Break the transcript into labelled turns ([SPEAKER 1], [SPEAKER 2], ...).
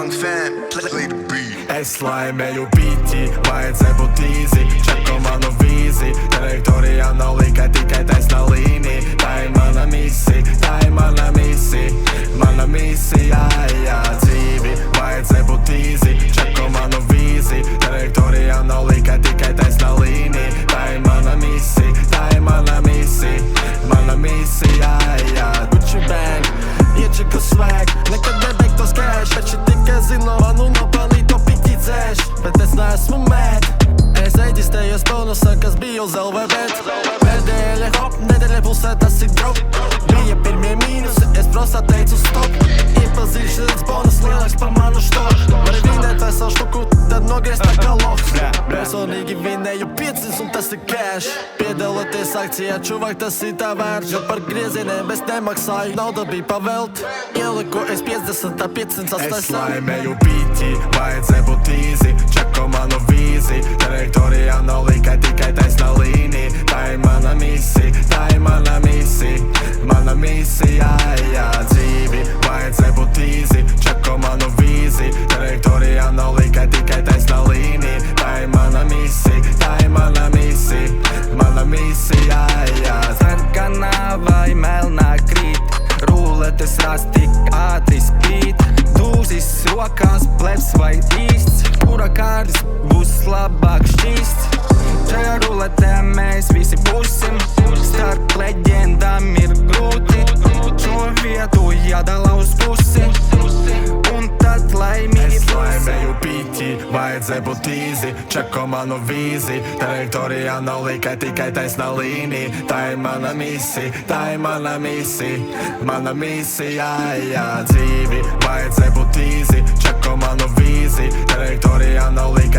[SPEAKER 1] young fam, play the beat.
[SPEAKER 2] Es laimēju pīķi, vajadzēja būt īzi. Čeko manu vīzi, trajektorijā nav likai tikai taisnā līnija. Tā ir mana misija, tā ir mana misija. Mana misija, jā, dzīvi, vajadzēja būt īzi. Čeko manu vīzi, trajektorijā nav likai tikai taisnā līnija. Tā ir mana misija, tā ir mana misija. Mana misija, jā. Gucci bang, iečeku swag, nekad nebeigtos cash. Taču tikai zinu, manu nopelnīto piķi dzēš. Bet es neesmu mad, es reģistrējos bonusā, kas bija uz LVB. Pēdējā hop, nedēļa pusē tas ir drop. Bija pirmie mīnusi, es prostā teicu stop. Iepazīšanas bonus lielāks par manu štoku. Vari vinēt vai savu štuku, tad nogriezt tā kā loks. Personīgi vinēju 500 un tas ir cash. Piedaloties akcijā, čuvāk, tas ir tā vērts. Jo par griezieniem es nemaksāju, nauda bija pavelt. Ieliku es 50, tā 508. Es laimēju pīķi, vajadzēja būt īzi. Čeko manu vīzi, trajektorijā nav likai tikai taisnā līnija. Tā ir mana misija, tā ir mana misija. Mana misija, jā, dzīvi, vajadzēja būt īzi. Čeko manu vīzi, trajektorijā nav likai tikai taisnā līnija. Tā ir mana misija, tā ir mana misija. Mana misija, jā.
[SPEAKER 3] Sarkanā vai melnā krīt, rūletes rās tik ātri spīd. Dūzis rokās, plebs vai īsts, kura kārtas būs labāk šķīsts. Šajā ruletē mēs visi būsim, starp leģendām ir grūti. Šo vietu jādala uz pusi, un tad laimīgi
[SPEAKER 2] Es laimēju pīķi, vajadzēja būt īzi. Čeko manu vīzi, trajektorijā nav likai tikai taisnā līnija. Tā ir mana misija, tā ir mana misija. Mana misija, jā, dzīvi, vajadzēja būt īzi. Čeko manu vīzi, trajektorijā nav likai